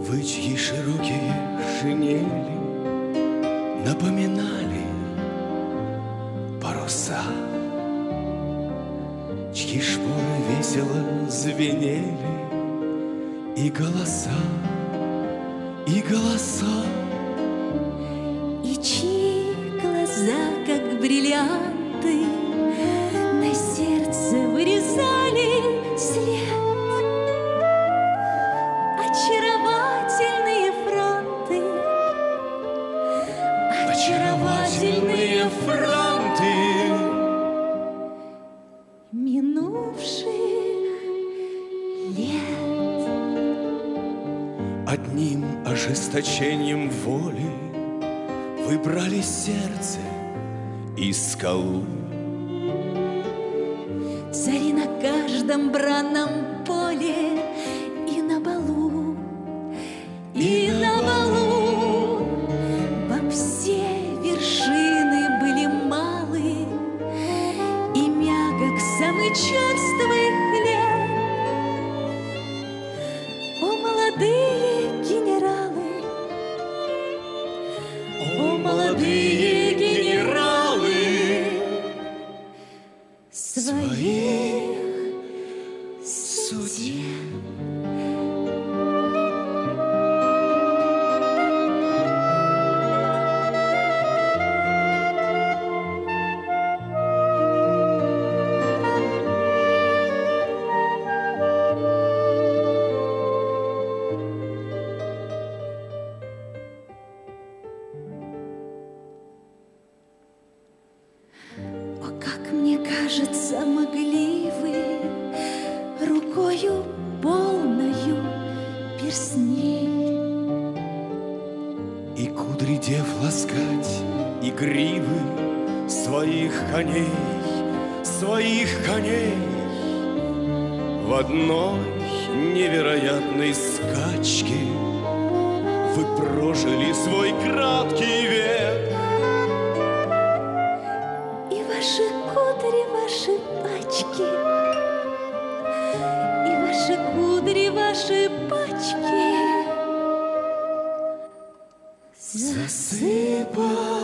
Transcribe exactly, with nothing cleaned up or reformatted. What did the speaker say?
Вы, чьи широкие шинели напоминали паруса, чьи шпоры весело звенели, и голоса, и голоса, и чьи глаза, как бриллианты, на сердце вырезали след. Очаровательные фронты, очаровательные фронты минувших лет. Одним ожесточением воли выбрали сердце и скалу. Цари на каждом бранном поле и на балу, и, и на балу. Вам все вершины были малы, и мягок самый черствый хлеб. О, молодые генералы, О, молодые генералы, своих судеб. О, как мне кажется, могли вы рукою полною перстней и кудри дев ласкать, и гривы своих коней, своих коней в одной невероятной скачке вы прожили свой краткий век. и ваши кудри, ваши пачки, и ваши кудри, ваши пачки Засыпал